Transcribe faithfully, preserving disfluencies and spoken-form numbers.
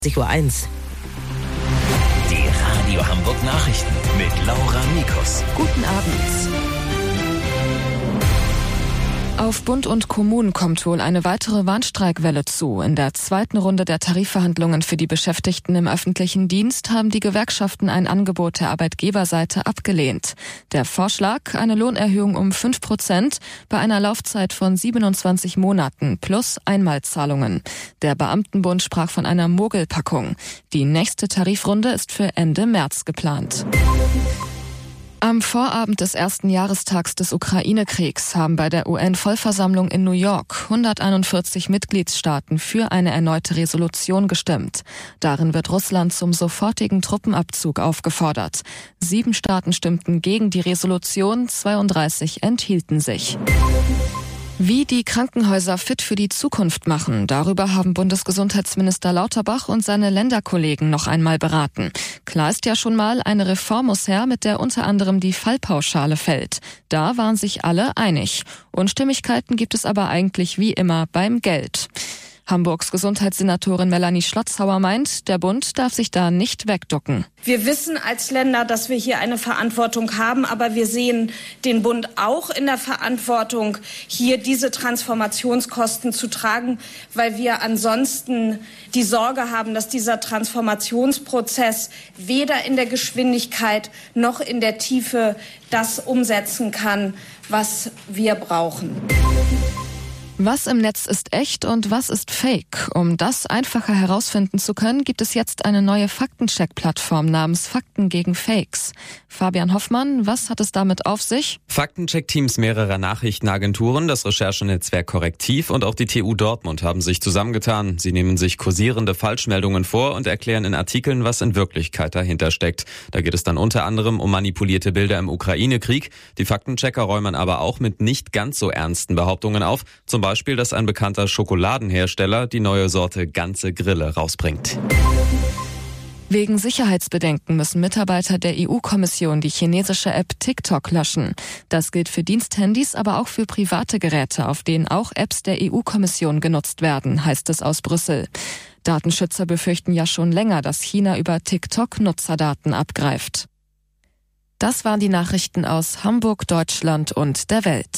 zwanzig Uhr eins. Die Radio Hamburg Nachrichten mit Laura Mikus. Guten Abend. Auf Bund und Kommunen kommt wohl eine weitere Warnstreikwelle zu. In der zweiten Runde der Tarifverhandlungen für die Beschäftigten im öffentlichen Dienst haben die Gewerkschaften ein Angebot der Arbeitgeberseite abgelehnt. Der Vorschlag, eine Lohnerhöhung um fünf Prozent bei einer Laufzeit von siebenundzwanzig Monaten plus Einmalzahlungen. Der Beamtenbund sprach von einer Mogelpackung. Die nächste Tarifrunde ist für Ende März geplant. Am Vorabend des ersten Jahrestags des Ukraine-Kriegs haben bei der U N-Vollversammlung in New York hunderteinundvierzig Mitgliedstaaten für eine erneute Resolution gestimmt. Darin wird Russland zum sofortigen Truppenabzug aufgefordert. Sieben Staaten stimmten gegen die Resolution, zweiunddreißig enthielten sich. Wie die Krankenhäuser fit für die Zukunft machen, darüber haben Bundesgesundheitsminister Lauterbach und seine Länderkollegen noch einmal beraten. Klar ist ja schon mal, eine Reform muss her, mit der unter anderem die Fallpauschale fällt. Da waren sich alle einig. Unstimmigkeiten gibt es aber eigentlich wie immer beim Geld. Hamburgs Gesundheitssenatorin Melanie Schlotzhauer meint, der Bund darf sich da nicht wegducken. Wir wissen als Länder, dass wir hier eine Verantwortung haben, aber wir sehen den Bund auch in der Verantwortung, hier diese Transformationskosten zu tragen, weil wir ansonsten die Sorge haben, dass dieser Transformationsprozess weder in der Geschwindigkeit noch in der Tiefe das umsetzen kann, was wir brauchen. Was im Netz ist echt und was ist Fake? Um das einfacher herausfinden zu können, gibt es jetzt eine neue Faktencheck-Plattform namens Fakten gegen Fakes. Fabian Hoffmann, was hat es damit auf sich? Faktencheck-Teams mehrerer Nachrichtenagenturen, das Recherchenetzwerk Korrektiv und auch die T U Dortmund haben sich zusammengetan. Sie nehmen sich kursierende Falschmeldungen vor und erklären in Artikeln, was in Wirklichkeit dahinter steckt. Da geht es dann unter anderem um manipulierte Bilder im Ukraine-Krieg. Die Faktenchecker räumen aber auch mit nicht ganz so ernsten Behauptungen auf. Zum Beispiel Beispiel, dass ein bekannter Schokoladenhersteller die neue Sorte Ganze Grille rausbringt. Wegen Sicherheitsbedenken müssen Mitarbeiter der E U-Kommission die chinesische App TikTok löschen. Das gilt für Diensthandys, aber auch für private Geräte, auf denen auch Apps der E U-Kommission genutzt werden, heißt es aus Brüssel. Datenschützer befürchten ja schon länger, dass China über TikTok Nutzerdaten abgreift. Das waren die Nachrichten aus Hamburg, Deutschland und der Welt.